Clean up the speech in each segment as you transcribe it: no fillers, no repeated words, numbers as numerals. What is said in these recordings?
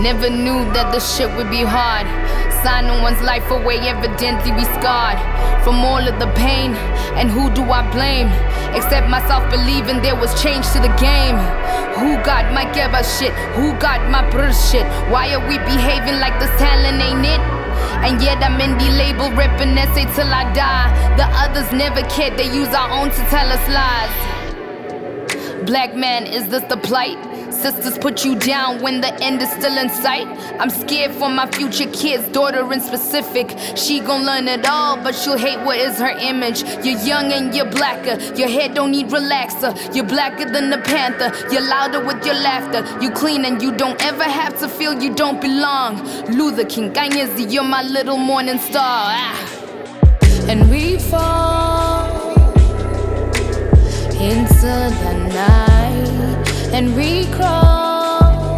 Never knew that this shit would be hard. Signing one's life away, evidently we scarred from all of the pain. And who do I blame? Except myself believing there was change to the game. Who got my Keba shit? Who got my brr shit? Why are we behaving like this talent ain't it? And yet I'm indie label reppin' essay till I die. The others never cared, they use our own to tell us lies. Black man, is this the plight? Sisters put you down when the end is still in sight. I'm scared for my future kids, daughter in specific. She gon' learn it all, but she'll hate what is her image. You're young and you're blacker, your hair don't need relaxer. You're blacker than the panther, you're louder with your laughter. You clean and you don't ever have to feel you don't belong. Luther King, Kanyezi, you're my little morning star. And we fall into the night, and we crawl.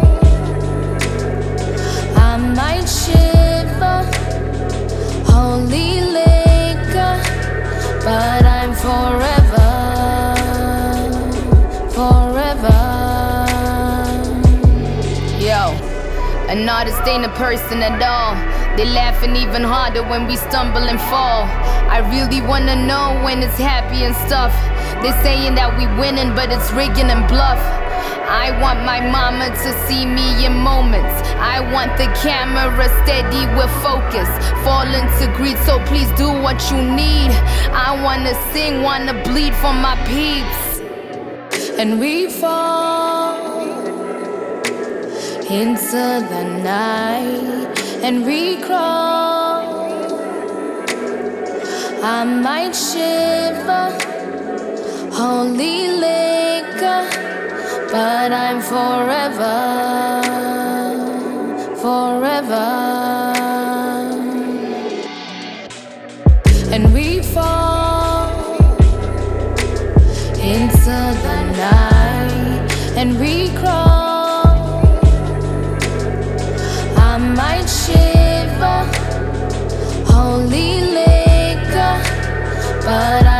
I might shiver, holy liquor, but I'm forever, forever. Yo, an artist ain't a person at all. They laughing even harder when we stumble and fall. I really wanna know when it's happy and stuff. They saying that we winning, but it's rigging and bluff. I want my mama to see me in moments. I want the camera steady with focus. Fall into greed, so please do what you need. I wanna sing, wanna bleed for my peeps. And we fall into the night, and we crawl. I might shiver, holy liquor, but I'm forever, forever. And we fall into the night, and we crawl. I might shiver, holy liquor, but